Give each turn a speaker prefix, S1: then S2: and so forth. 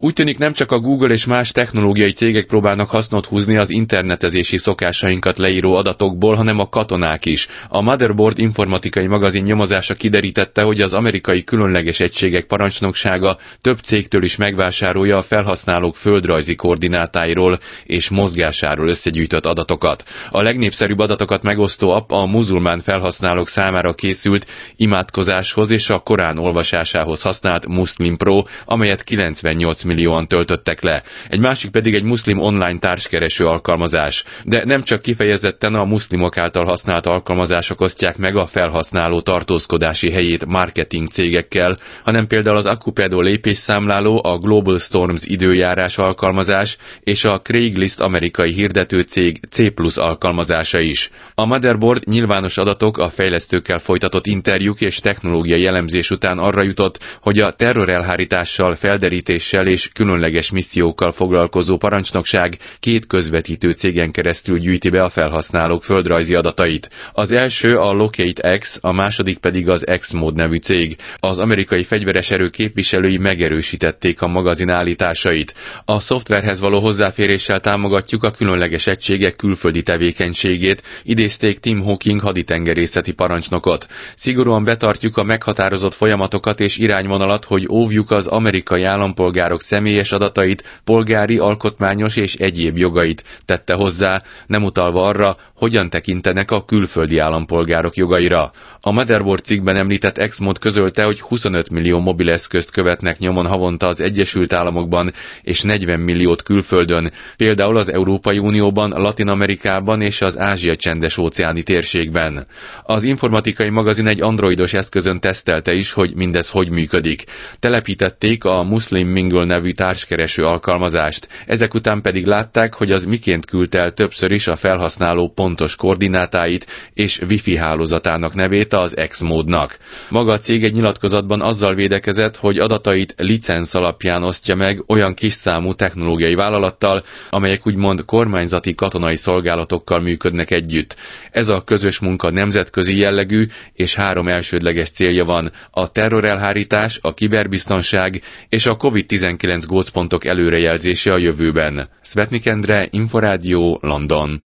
S1: Úgy tűnik, nem csak a Google és más technológiai cégek próbálnak hasznot húzni az internetezési szokásainkat leíró adatokból, hanem a katonák is. A Motherboard informatikai magazin nyomozása kiderítette, hogy az amerikai különleges egységek parancsnoksága több cégtől is megvásárolja a felhasználók földrajzi koordinátáiról és mozgásáról összegyűjtött adatokat. A legnépszerűbb adatokat megosztó app a muzulmán felhasználók számára készült imádkozáshoz és a Korán olvasásához használt Muslim Pro, amelyet 98 millióan töltöttek le. Egy másik pedig egy muszlim online társkereső alkalmazás. De nem csak kifejezetten a muszlimok által használt alkalmazások osztják meg a felhasználó tartózkodási helyét marketing cégekkel, hanem például az Accupedo lépésszámláló, a Global Storms időjárás alkalmazás és a Craigslist amerikai hirdető cég C+ alkalmazása is. A Motherboard nyilvános adatok, a fejlesztőkkel folytatott interjúk és technológiai elemzés után arra jutott, hogy a terrorelhárítással, felderítéssel és különleges missziókkal foglalkozó parancsnokság 2 közvetítő cégen keresztül gyűjti be a felhasználók földrajzi adatait. Az első a Locate X, a második pedig az X-Mode nevű cég. Az amerikai fegyveres erő képviselői megerősítették a magazin állításait. A szoftverhez való hozzáféréssel támogatjuk a különleges egységek külföldi tevékenységét, idézték Tim Hawking haditengerészeti parancsnokot. Szigorúan betartjuk a meghatározott folyamatokat és irányvonalat, hogy óvjuk az amerikai állampolgárok személyes adatait, polgári, alkotmányos és egyéb jogait, tette hozzá, nem utalva arra, hogyan tekintenek a külföldi állampolgárok jogaira. A Motherboard cikkben említett X-Mode közölte, hogy 25 millió mobileszközt követnek nyomon havonta az Egyesült Államokban és 40 milliót külföldön, például az Európai Unióban, Latin-Amerikában és az Ázsia-csendes-óceáni térségben. Az informatikai magazin egy androidos eszközön tesztelte is, hogy mindez hogy működik. Telepítették a Muslim Mingle nevű társkereső alkalmazást, ezek után pedig látták, hogy az miként küldte el többször is a felhasználó pontos koordinátáit és Wi-Fi hálózatának nevét az X-Mode-nak. Maga a cég egy nyilatkozatban azzal védekezett, hogy adatait licenc alapján osztja meg olyan kis számú technológiai vállalattal, amelyek úgymond kormányzati katonai szolgálatokkal működnek együtt. Ez a közös munka nemzetközi jellegű, és 3 elsődleges célja van: a terrorelhárítás, a kiberbiztonság és a COVID-19 gócpontok előrejelzése a jövőben. Szvetnik Endre, Inforádió, London.